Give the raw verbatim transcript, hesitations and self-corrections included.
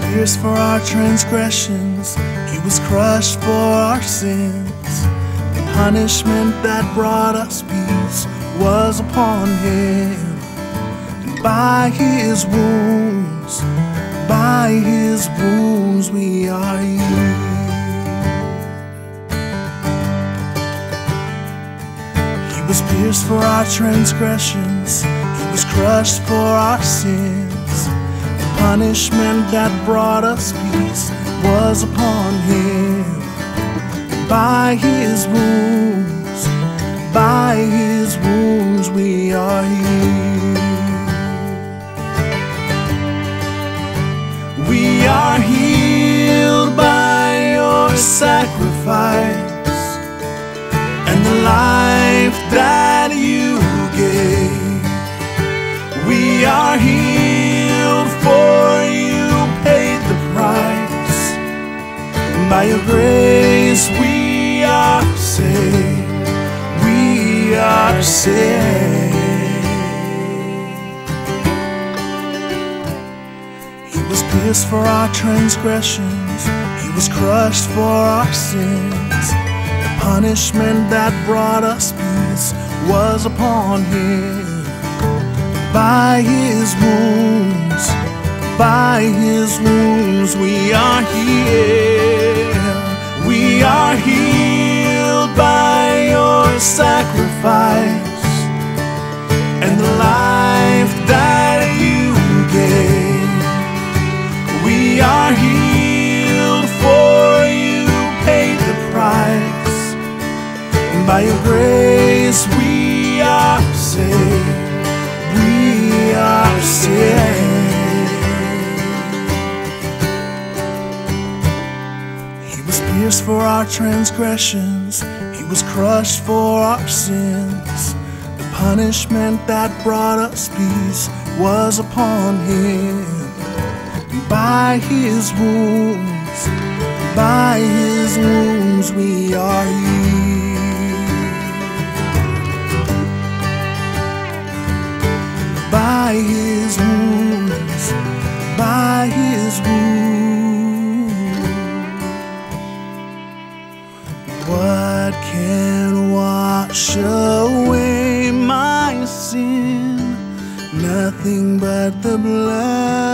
pierced for our transgressions, he was crushed for our sins. The punishment that brought us peace was upon him. And by his wounds, by his wounds we are healed. He was pierced for our transgressions, he was crushed for our sins. The punishment that brought us peace was upon him. By his wounds, by his wounds we are healed. We are healed by your sacrifice and the life that you gave. We are healed, for you paid the price. By your grace we are saved. We are saved. He was pierced for our transgressions, he was crushed for our sins. The punishment that brought us peace was upon him. By his wounds, by his wounds we are healed. We are healed by your sacrifice and the life that you gave. We are healed, for you paid the price. And by your grace we are saved. We are saved. He was pierced for our transgressions, he was crushed for our sins. The punishment that brought us peace was upon him. By his wounds, by his wounds we are healed. By his wounds, by his wounds. What can wash away my sin? Nothing but the blood